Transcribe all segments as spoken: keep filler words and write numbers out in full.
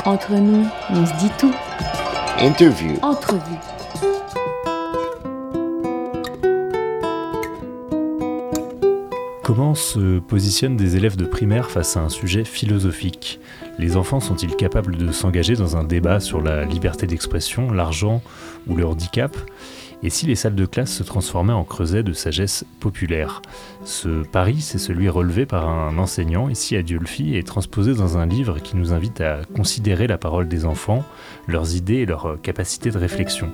Entre nous, on se dit tout. Interview. Entrevue. Comment se positionnent des élèves de primaire face à un sujet philosophique ? Les enfants sont-ils capables de s'engager dans un débat sur la liberté d'expression, l'argent ou le handicap ? Et si les salles de classe se transformaient en creuset de sagesse populaire ? Ce pari, c'est celui relevé par un enseignant, ici à Dieulefit, et transposé dans un livre qui nous invite à considérer la parole des enfants, leurs idées et leurs capacités de réflexion.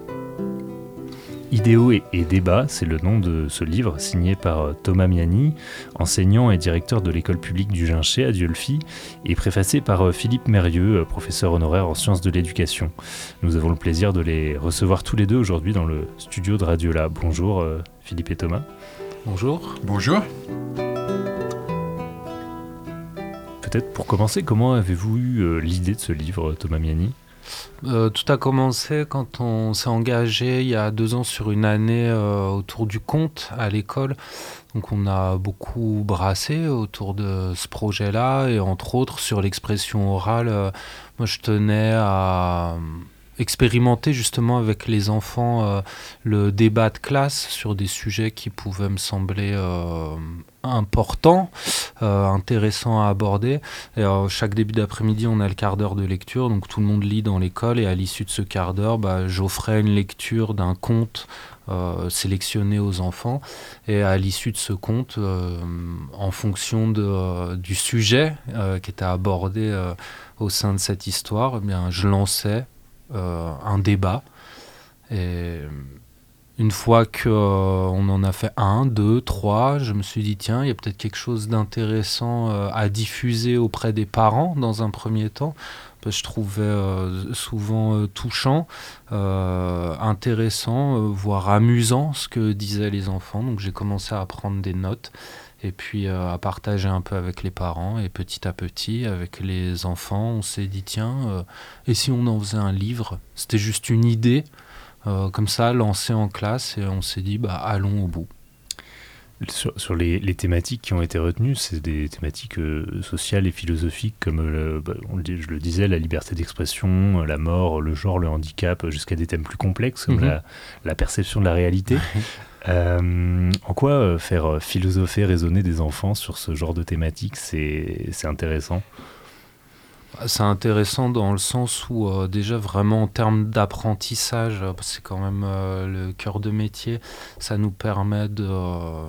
Idéaux et, et débats, c'est le nom de ce livre signé par Thomas Miani, enseignant et directeur de l'école publique du Ginché à Dieulefit, et préfacé par Philippe Mérieux, professeur honoraire en sciences de l'éducation. Nous avons le plaisir de les recevoir tous les deux aujourd'hui dans le studio de Radiola. Bonjour euh, Philippe et Thomas. Bonjour. Bonjour. Peut-être pour commencer, comment avez-vous eu euh, l'idée de ce livre, Thomas Miani ? Euh, tout a commencé quand on s'est engagé il y a deux ans sur une année euh, autour du conte à l'école. Donc on a beaucoup brassé autour de ce projet-là et entre autres sur l'expression orale. Euh, moi je tenais à expérimenter justement avec les enfants euh, le débat de classe sur des sujets qui pouvaient me sembler euh, importants, euh, intéressants à aborder. Et, euh, chaque début d'après-midi, on a le quart d'heure de lecture, donc tout le monde lit dans l'école et à l'issue de ce quart d'heure, bah, j'offrais une lecture d'un conte euh, sélectionné aux enfants et à l'issue de ce conte, euh, en fonction de, euh, du sujet euh, qui était abordé euh, au sein de cette histoire, eh bien, je lançais Euh, un débat et une fois qu'on euh, en a fait un, deux, trois, je me suis dit tiens, il y a peut-être quelque chose d'intéressant euh, à diffuser auprès des parents dans un premier temps, parce que je trouvais euh, souvent euh, touchant, euh, intéressant, euh, voire amusant ce que disaient les enfants. Donc j'ai commencé à prendre des notes et puis euh, à partager un peu avec les parents, et petit à petit avec les enfants on s'est dit tiens, euh, et si on en faisait un livre ? C'était juste une idée euh, comme ça lancée en classe et on s'est dit bah allons au bout. Sur, sur les, les thématiques qui ont été retenues, c'est des thématiques euh, sociales et philosophiques comme, le, bah, on le, je le disais, la liberté d'expression, la mort, le genre, le handicap, jusqu'à des thèmes plus complexes comme mmh. la, la perception de la réalité. Euh, en quoi euh, faire philosopher, raisonner des enfants sur ce genre de thématiques, c'est, c'est intéressant ? C'est intéressant dans le sens où euh, déjà vraiment en termes d'apprentissage, euh, c'est quand même euh, le cœur de métier, ça nous permet de euh,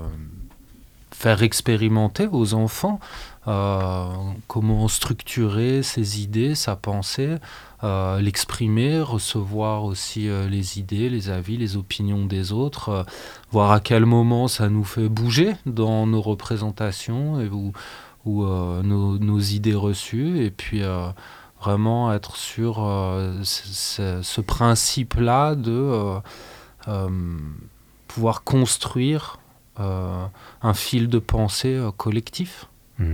faire expérimenter aux enfants euh, comment structurer ses idées, sa pensée, euh, l'exprimer, recevoir aussi euh, les idées, les avis, les opinions des autres, euh, voir à quel moment ça nous fait bouger dans nos représentations et où ou euh, nos, nos idées reçues, et puis euh, vraiment être sur euh, ce, ce principe-là de euh, euh, pouvoir construire euh, un fil de pensée euh, collectif. Mmh.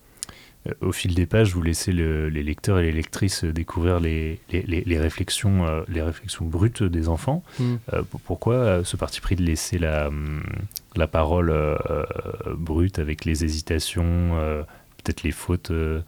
Au fil des pages, vous laissez le, les lecteurs et les lectrices découvrir les, les, les, les, réflexions, euh, les réflexions brutes des enfants. Mmh. Euh, pourquoi euh, ce parti pris de laisser la, la parole euh, brute avec les hésitations, euh, peut-être les fautes euh,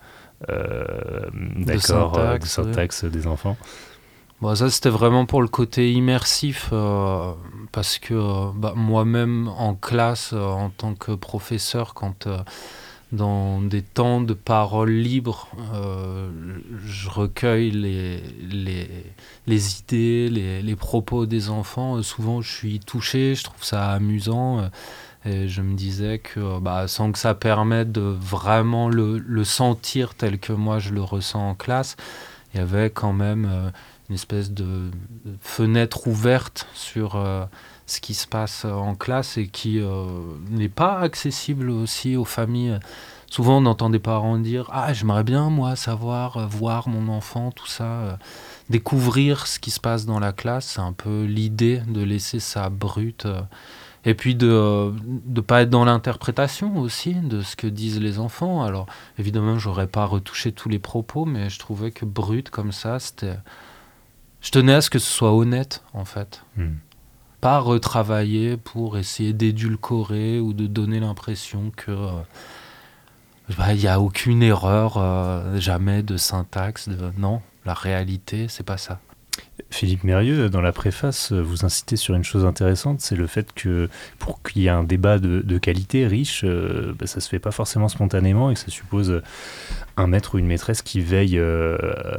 d'accord, de syntaxe, euh, de syntaxe oui. des enfants ? Bon, ça, c'était vraiment pour le côté immersif, euh, parce que euh, bah, moi-même, en classe, euh, en tant que professeur, quand... Euh, dans des temps de parole libre, euh, je recueille les, les, les idées, les, les propos des enfants. Souvent, je suis touché, je trouve ça amusant. Et je me disais que bah, sans que ça permette de vraiment le, le sentir tel que moi je le ressens en classe, il y avait quand même euh, une espèce de, de fenêtre ouverte sur... Euh, ce qui se passe en classe et qui euh, n'est pas accessible aussi aux familles. Souvent, on entend des parents dire « Ah, j'aimerais bien, moi, savoir, euh, voir mon enfant, tout ça. Euh, » Découvrir ce qui se passe dans la classe, c'est un peu l'idée de laisser ça brut. Euh, et puis de ne pas être dans l'interprétation aussi de ce que disent les enfants. Alors, évidemment, je n'aurais pas retouché tous les propos, mais je trouvais que brut comme ça, c'était... Je tenais à ce que ce soit honnête, en fait. Mmh. Pas retravailler pour essayer d'édulcorer ou de donner l'impression que euh, bah, il n'y a aucune erreur, euh, jamais de syntaxe, de... non, la réalité, c'est pas ça. Philippe Mérieux, dans la préface, vous incitez sur une chose intéressante, c'est le fait que pour qu'il y ait un débat de, de qualité, riche, euh, bah, ça ne se fait pas forcément spontanément et que ça suppose un maître ou une maîtresse qui veille euh,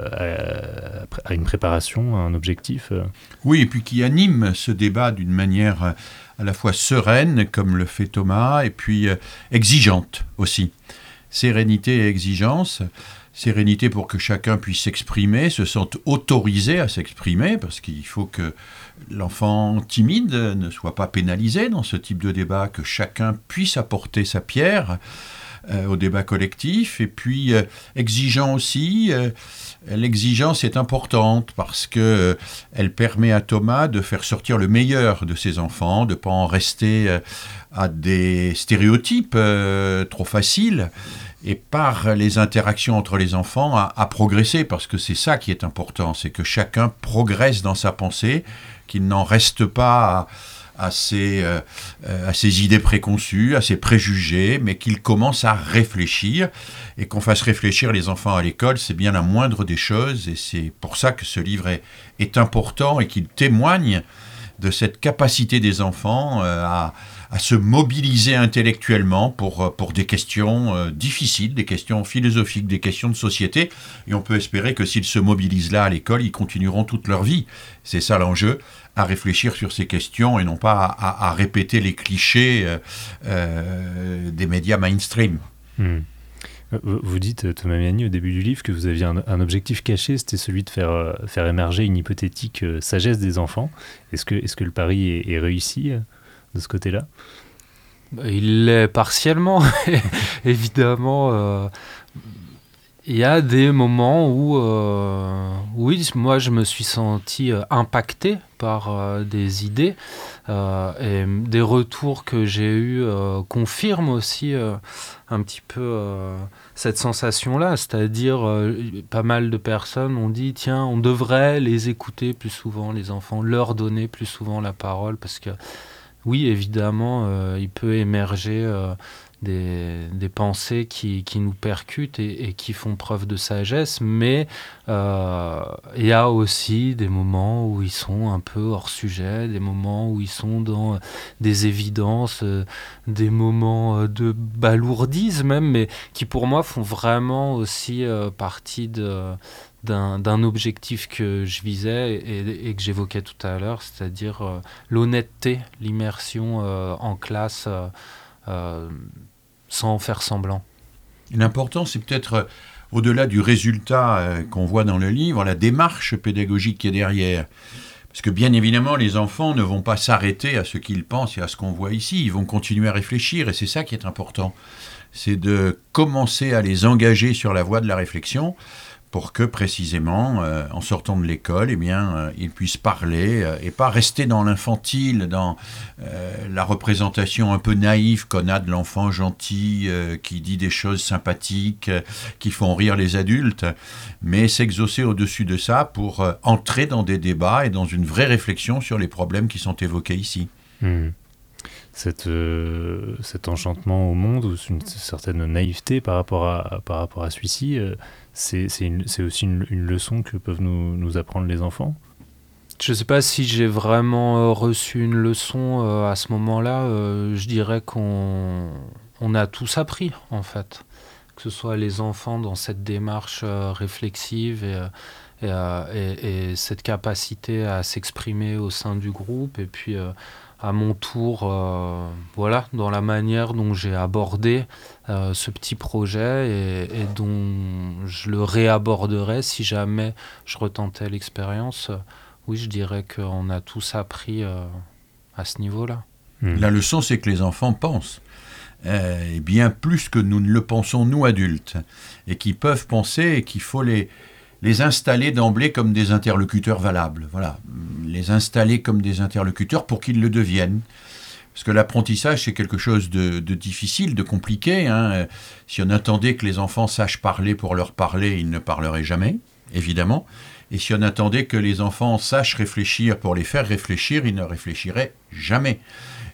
à, à une préparation, à un objectif. Oui, et puis qui anime ce débat d'une manière à la fois sereine, comme le fait Thomas, et puis euh, exigeante aussi. Sérénité et exigence. Sérénité pour que chacun puisse s'exprimer, se sente autorisé à s'exprimer, parce qu'il faut que l'enfant timide ne soit pas pénalisé dans ce type de débat, que chacun puisse apporter sa pierre euh, au débat collectif. Et puis, euh, exigeant aussi, euh, l'exigence est importante parce qu'elle euh, permet à Thomas de faire sortir le meilleur de ses enfants, de ne pas en rester euh, à des stéréotypes euh, trop faciles, et par les interactions entre les enfants à, à progresser, parce que c'est ça qui est important, c'est que chacun progresse dans sa pensée, qu'il n'en reste pas à, à, ses, euh, à ses idées préconçues, à ses préjugés, mais qu'il commence à réfléchir, et qu'on fasse réfléchir les enfants à l'école, c'est bien la moindre des choses, et c'est pour ça que ce livre est, est important, et qu'il témoigne de cette capacité des enfants euh, à à se mobiliser intellectuellement pour, pour des questions euh, difficiles, des questions philosophiques, des questions de société. Et on peut espérer que s'ils se mobilisent là à l'école, ils continueront toute leur vie. C'est ça l'enjeu, à réfléchir sur ces questions et non pas à, à, à répéter les clichés euh, euh, des médias mainstream. Mmh. Vous dites, Thomas Miani, au début du livre, que vous aviez un, un objectif caché, c'était celui de faire, euh, faire émerger une hypothétique euh, sagesse des enfants. Est-ce que, est-ce que le pari est, est réussi euh de ce côté-là? Il l'est partiellement, évidemment. Euh, il y a des moments où, euh, oui, moi je me suis senti euh, impacté par euh, des idées euh, et des retours que j'ai eus euh, confirment aussi euh, un petit peu euh, cette sensation-là, c'est-à-dire euh, pas mal de personnes ont dit tiens, on devrait les écouter plus souvent, les enfants, leur donner plus souvent la parole, parce que oui, évidemment, euh, il peut émerger euh, des, des pensées qui, qui nous percutent et, et qui font preuve de sagesse, mais euh, il y a aussi des moments où ils sont un peu hors sujet, des moments où ils sont dans des évidences, euh, des moments de balourdise même, mais qui pour moi font vraiment aussi euh, partie de... D'un, d'un objectif que je visais et, et que j'évoquais tout à l'heure, c'est-à-dire euh, l'honnêteté, l'immersion euh, en classe euh, euh, sans faire semblant. L'important, c'est peut-être, euh, au-delà du résultat euh, qu'on voit dans le livre, la démarche pédagogique qui est derrière. Parce que bien évidemment, les enfants ne vont pas s'arrêter à ce qu'ils pensent et à ce qu'on voit ici, ils vont continuer à réfléchir, et c'est ça qui est important. C'est de commencer à les engager sur la voie de la réflexion, pour que précisément, euh, en sortant de l'école, eh bien, euh, ils puissent parler euh, et pas rester dans l'infantile, dans euh, la représentation un peu naïve qu'on a de l'enfant gentil euh, qui dit des choses sympathiques, euh, qui font rire les adultes, mais s'exaucer au-dessus de ça pour euh, entrer dans des débats et dans une vraie réflexion sur les problèmes qui sont évoqués ici. Mmh. Cette, euh, cet enchantement au monde, ou une certaine naïveté par rapport à, par rapport à celui-ci, euh, c'est, c'est, une, c'est aussi une, une leçon que peuvent nous, nous apprendre les enfants. Je ne sais pas si j'ai vraiment euh, reçu une leçon euh, à ce moment-là. Euh, je dirais qu'on on a tous appris, en fait. Que ce soit les enfants dans cette démarche euh, réflexive et, et, euh, et, et cette capacité à s'exprimer au sein du groupe, et puis... Euh, à mon tour, euh, voilà, dans la manière dont j'ai abordé euh, ce petit projet et, et dont je le réaborderai si jamais je retentais l'expérience. Oui, je dirais qu'on a tous appris euh, à ce niveau-là. Mmh. La leçon, c'est que les enfants pensent, euh, et bien plus que nous ne le pensons, nous adultes, et qui peuvent penser et qu'il faut les... les installer d'emblée comme des interlocuteurs valables. Voilà, les installer comme des interlocuteurs pour qu'ils le deviennent. Parce que l'apprentissage, c'est quelque chose de, de difficile, de compliqué. Hein. Si on attendait que les enfants sachent parler pour leur parler, ils ne parleraient jamais, évidemment. Et si on attendait que les enfants sachent réfléchir pour les faire réfléchir, ils ne réfléchiraient jamais.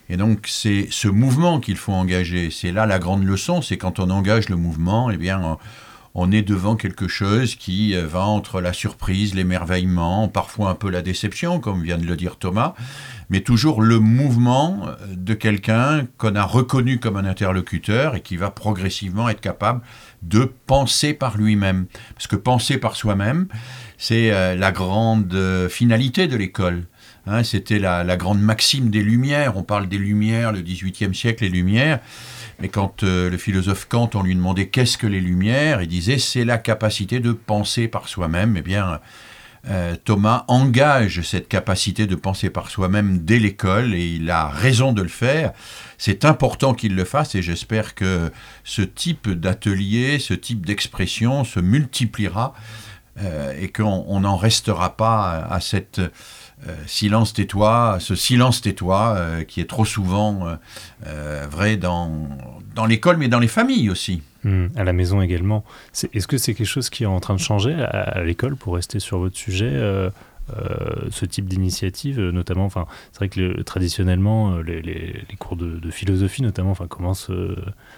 Et donc, c'est ce mouvement qu'il faut engager. C'est là la grande leçon, c'est quand on engage le mouvement, eh bien, on, on est devant quelque chose qui va entre la surprise, l'émerveillement, parfois un peu la déception, comme vient de le dire Thomas, mais toujours le mouvement de quelqu'un qu'on a reconnu comme un interlocuteur et qui va progressivement être capable de penser par lui-même. Parce que penser par soi-même, c'est euh, la grande euh, finalité de l'école. Hein, c'était la, la grande maxime des Lumières. On parle des Lumières, le dix-huitième siècle, les Lumières. Mais quand euh, le philosophe Kant, on lui demandait qu'est-ce que les Lumières, il disait c'est la capacité de penser par soi-même. Eh bien, euh, Thomas engage cette capacité de penser par soi-même dès l'école et il a raison de le faire. C'est important qu'il le fasse et j'espère que ce type d'atelier, ce type d'expression se multipliera euh, et qu'on n'en restera pas à, à cette... Euh, silence tais-toi, ce silence tais-toi euh, qui est trop souvent euh, euh, vrai dans, dans l'école, mais dans les familles aussi. Mmh, à la maison également. C'est, est-ce que c'est quelque chose qui est en train de changer à, à l'école, pour rester sur votre sujet euh, euh, ce type d'initiative, notamment, enfin, c'est vrai que le, traditionnellement, les, les, les cours de, de philosophie, notamment, enfin, commencent euh,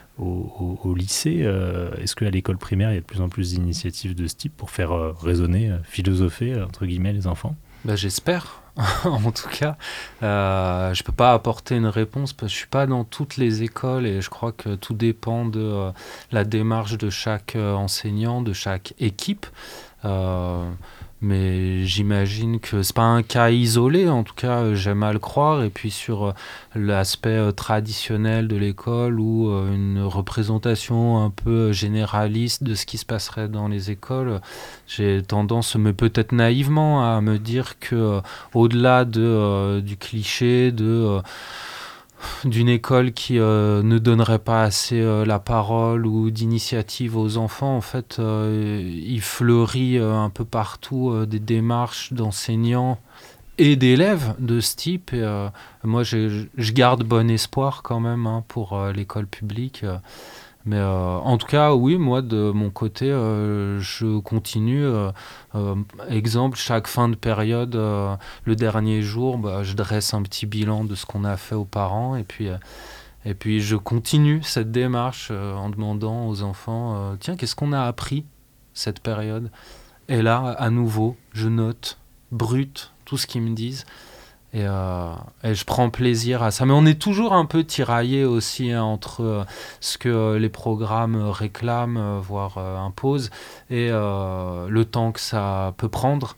au, au, au lycée. Euh, est-ce qu'à l'école primaire, il y a de plus en plus d'initiatives de ce type pour faire euh, raisonner, philosopher, entre guillemets, les enfants ? Ben, j'espère, en tout cas. Euh, je ne peux pas apporter une réponse parce que je ne suis pas dans toutes les écoles et je crois que tout dépend de euh, la démarche de chaque euh, enseignant, de chaque équipe. Euh, mais j'imagine que ce n'est pas un cas isolé, en tout cas j'aime à le croire. Et puis sur euh, l'aspect euh, traditionnel de l'école ou euh, une représentation un peu généraliste de ce qui se passerait dans les écoles, j'ai tendance, mais peut-être naïvement, à me dire que euh, au-delà de, euh, du cliché de... Euh, d'une école qui euh, ne donnerait pas assez euh, la parole ou d'initiative aux enfants, en fait, euh, il fleurit euh, un peu partout euh, des démarches d'enseignants et d'élèves de ce type. Et, euh, moi, je, je garde bon espoir quand même hein, pour euh, l'école publique. Mais euh, en tout cas, oui, moi, de mon côté, euh, je continue. Euh, euh, exemple, chaque fin de période, euh, le dernier jour, bah, je dresse un petit bilan de ce qu'on a fait aux parents. Et puis, euh, et puis je continue cette démarche euh, en demandant aux enfants, euh, tiens, qu'est-ce qu'on a appris cette période ? Et là, à nouveau, je note brut tout ce qu'ils me disent. Et, euh, et je prends plaisir à ça. Mais on est toujours un peu tiraillé aussi hein, entre euh, ce que euh, les programmes réclament, euh, voire euh, imposent, et euh, le temps que ça peut prendre.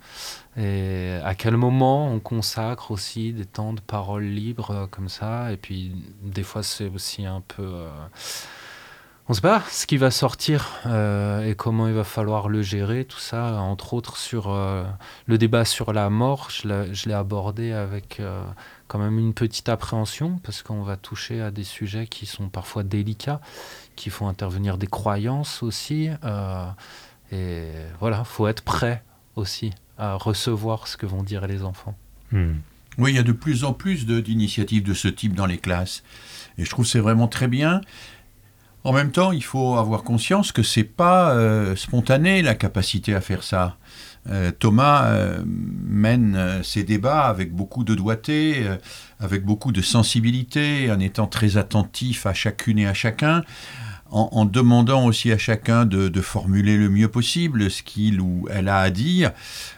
Et à quel moment on consacre aussi des temps de parole libre euh, comme ça. Et puis des fois c'est aussi un peu... Euh, on ne sait pas ce qui va sortir euh, et comment il va falloir le gérer, tout ça, entre autres sur euh, le débat sur la mort, je l'ai, je l'ai abordé avec euh, quand même une petite appréhension, parce qu'on va toucher à des sujets qui sont parfois délicats, qui font intervenir des croyances aussi, euh, et voilà, il faut être prêt aussi à recevoir ce que vont dire les enfants. Mmh. Oui, il y a de plus en plus de, d'initiatives de ce type dans les classes, et je trouve que c'est vraiment très bien. En même temps, il faut avoir conscience que c'est pas euh, spontané la capacité à faire ça. Euh, Thomas euh, mène euh, ses débats avec beaucoup de doigté, euh, avec beaucoup de sensibilité, en étant très attentif à chacune et à chacun, en, en demandant aussi à chacun de, de formuler le mieux possible ce qu'il ou elle a à dire.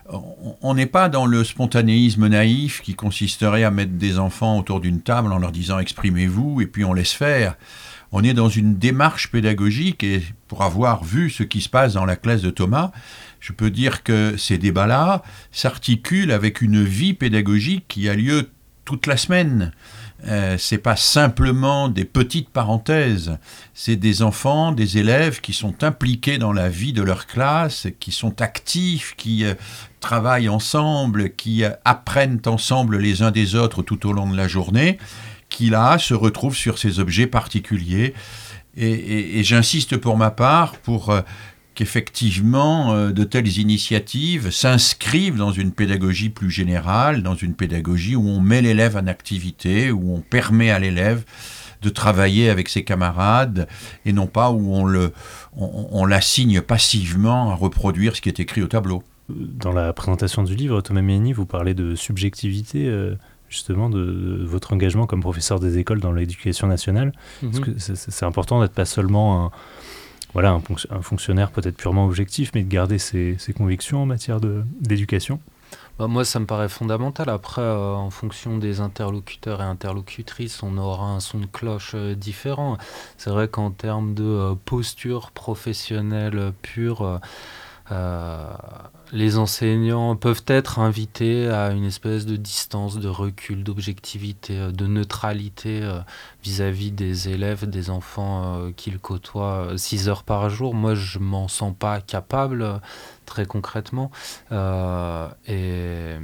On n'est pas dans le spontanéisme naïf qui consisterait à mettre des enfants autour d'une table en leur disant « exprimez-vous » et puis on laisse faire. On est dans une démarche pédagogique et pour avoir vu ce qui se passe dans la classe de Thomas, je peux dire que ces débats-là s'articulent avec une vie pédagogique qui a lieu toute la semaine. Euh, c'est pas simplement des petites parenthèses, c'est des enfants, des élèves qui sont impliqués dans la vie de leur classe, qui sont actifs, qui euh, travaillent ensemble, qui euh, apprennent ensemble les uns des autres tout au long de la journée, qui là se retrouve sur ces objets particuliers. Et, et, et j'insiste pour ma part pour euh, qu'effectivement euh, de telles initiatives s'inscrivent dans une pédagogie plus générale, dans une pédagogie où on met l'élève en activité, où on permet à l'élève de travailler avec ses camarades, et non pas où on, le, on, on l'assigne passivement à reproduire ce qui est écrit au tableau. Dans la présentation du livre, Thomas Miani, vous parlez de subjectivité, euh justement de, de votre engagement comme professeur des écoles dans l'éducation nationale. Mhm. Parce que c'est, c'est important d'être pas seulement un, voilà, un, un fonctionnaire peut-être purement objectif, mais de garder ses, ses convictions en matière de, d'éducation. Bah, moi, ça me paraît fondamental. Après, euh, en fonction des interlocuteurs et interlocutrices, on aura un son de cloche euh, différent. C'est vrai qu'en termes de euh, posture professionnelle euh, pure, euh, euh, les enseignants peuvent être invités à une espèce de distance, de recul, d'objectivité, euh, de neutralité euh, vis-à-vis des élèves, des enfants euh, qu'ils côtoient six heures par jour. Moi, je m'en sens pas capable, euh, très concrètement. Euh, et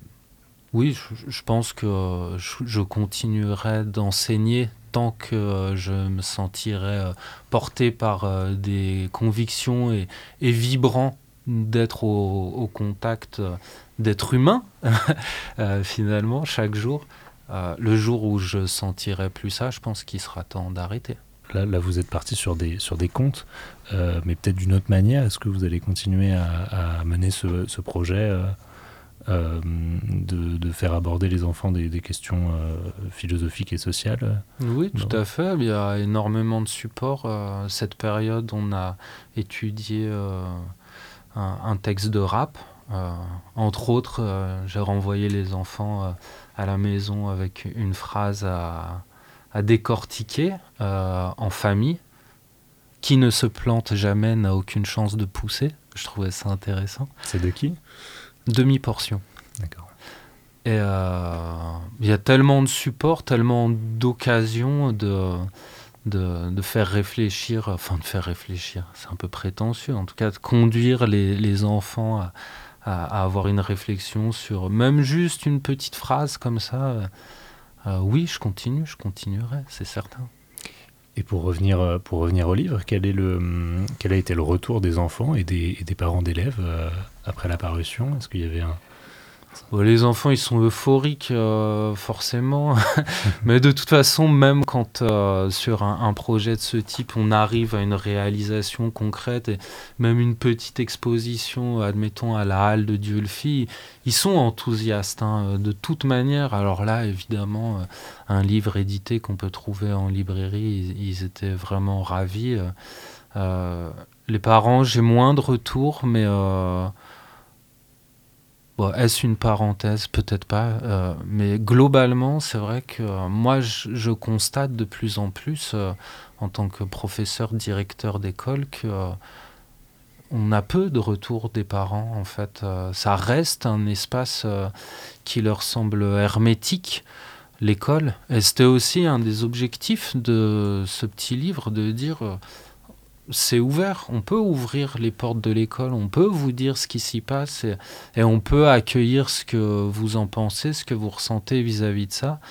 oui, je, je pense que je, je continuerai d'enseigner tant que je me sentirai porté par des convictions et, et vibrant d'être au, au contact d'êtres humains, euh, finalement, chaque jour. Euh, le jour où je sentirai plus ça, je pense qu'il sera temps d'arrêter. Là, là, vous êtes parti sur des, sur des contes, euh, mais peut-être d'une autre manière. Est-ce que vous allez continuer à, à mener ce, ce projet euh, euh, de, de faire aborder les enfants des, des questions euh, philosophiques et sociales? Oui, tout Non. à fait. Il y a énormément de supports. Euh, cette période, on a étudié euh, un, un texte de rap. Euh, entre autres, euh, j'ai renvoyé les enfants euh, à la maison avec une phrase à, à décortiquer euh, en famille. Qui ne se plante jamais n'a aucune chance de pousser. Je trouvais ça intéressant. C'est de qui? Demi-portion. D'accord. Et euh, il y a tellement de supports, tellement d'occasions de, de, de faire réfléchir, enfin de faire réfléchir, c'est un peu prétentieux, en tout cas de conduire les, les enfants à, à, à avoir une réflexion sur même juste une petite phrase comme ça. Euh, euh, oui, je continue, je continuerai, c'est certain. Et pour revenir, pour revenir au livre, quel, est le, quel a été le retour des enfants et des, et des parents d'élèves euh, après la parution? Est-ce qu'il y avait un... Bon, les enfants, ils sont euphoriques, euh, forcément. Mais de toute façon, même quand euh, sur un, un projet de ce type, on arrive à une réalisation concrète, et même une petite exposition, admettons, à la Halle de Dieulefit, ils sont enthousiastes, hein, de toute manière. Alors là, évidemment, euh, un livre édité qu'on peut trouver en librairie, ils, ils étaient vraiment ravis. Euh, les parents, j'ai moins de retours, mais... Euh, Bon, est-ce une parenthèse? Peut-être pas. Euh, mais globalement, c'est vrai que euh, moi, je, je constate de plus en plus, euh, en tant que professeur, directeur d'école, que euh, on a peu de retours des parents. En fait, euh, ça reste un espace euh, qui leur semble hermétique, l'école. Et c'était aussi un des objectifs de ce petit livre, de dire... Euh, c'est ouvert, on peut ouvrir les portes de l'école, on peut vous dire ce qui s'y passe et, et on peut accueillir ce que vous en pensez, ce que vous ressentez vis-à-vis de ça.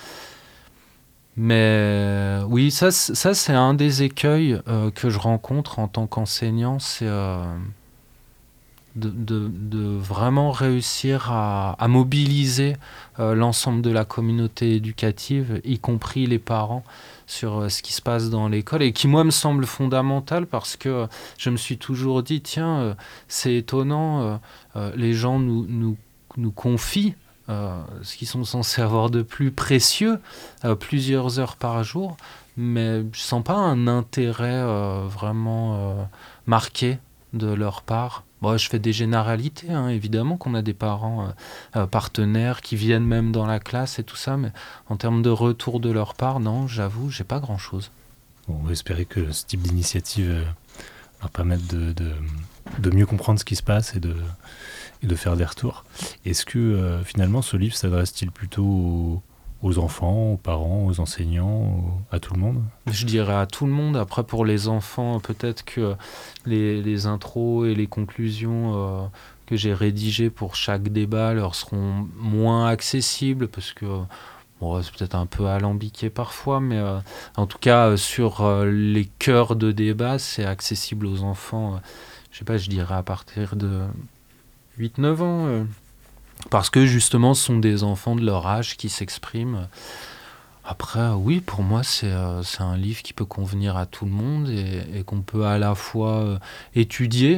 Mais oui, ça, ça c'est un des écueils euh, que je rencontre en tant qu'enseignant, c'est euh, de, de, de vraiment réussir à, à mobiliser euh, l'ensemble de la communauté éducative, y compris les parents, sur euh, ce qui se passe dans l'école et qui, moi, me semble fondamental parce que euh, je me suis toujours dit, tiens, euh, c'est étonnant, euh, euh, les gens nous, nous, nous confient euh, ce qu'ils sont censés avoir de plus précieux, euh, plusieurs heures par jour, mais je sens pas un intérêt euh, vraiment euh, marqué de leur part. Bon, je fais des généralités, hein, évidemment qu'on a des parents euh, euh, partenaires qui viennent même dans la classe et tout ça, mais en termes de retour de leur part, non, j'avoue, j'ai pas grand-chose. Bon, on va espérer que ce type d'initiative euh, leur permette de, de, de mieux comprendre ce qui se passe et de, et de faire des retours. Est-ce que euh, finalement ce livre s'adresse-t-il plutôt aux, aux enfants, aux parents, aux enseignants, aux, à tout le monde? Je dirais à tout le monde. Après, pour les enfants, peut-être que les, les intros et les conclusions euh, que j'ai rédigées pour chaque débat leur seront moins accessibles parce que bon, c'est peut-être un peu alambiqué parfois, mais euh, en tout cas, euh, sur euh, les cœurs de débat, c'est accessible aux enfants, euh, je sais pas, je dirais à partir de huit neuf ans. Euh, parce que justement, ce sont des enfants de leur âge qui s'expriment. Après, oui, pour moi, c'est, euh, c'est un livre qui peut convenir à tout le monde et, et qu'on peut à la fois euh, étudier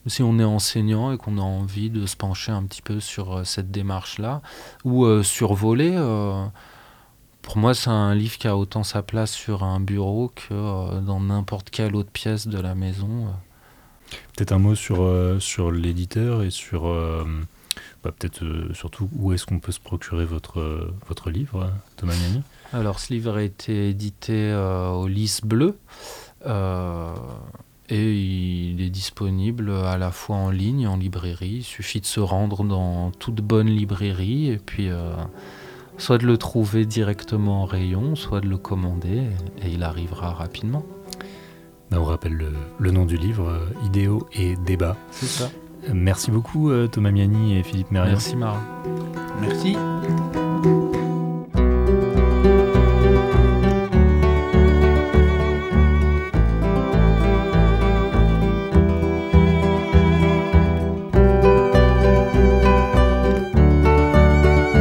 si on est enseignant et qu'on a envie de se pencher un petit peu sur euh, cette démarche-là, ou euh, survoler, euh, pour moi c'est un livre qui a autant sa place sur un bureau que euh, dans n'importe quelle autre pièce de la maison. Peut-être un mot sur, euh, sur l'éditeur et sur euh, bah, peut-être euh, surtout où est-ce qu'on peut se procurer votre, euh, votre livre, Thomas Miani. Alors ce livre a été édité euh, au Lys Bleu. Euh, Et il est disponible à la fois en ligne et en librairie. Il suffit de se rendre dans toute bonne librairie et puis euh, soit de le trouver directement en rayon, soit de le commander et il arrivera rapidement. On rappelle le, le nom du livre, euh, Idéaux et débats. C'est ça. Merci beaucoup euh, Thomas Miani et Philippe Mérian. Merci Marin. Merci.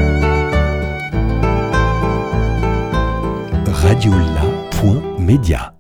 radiola point media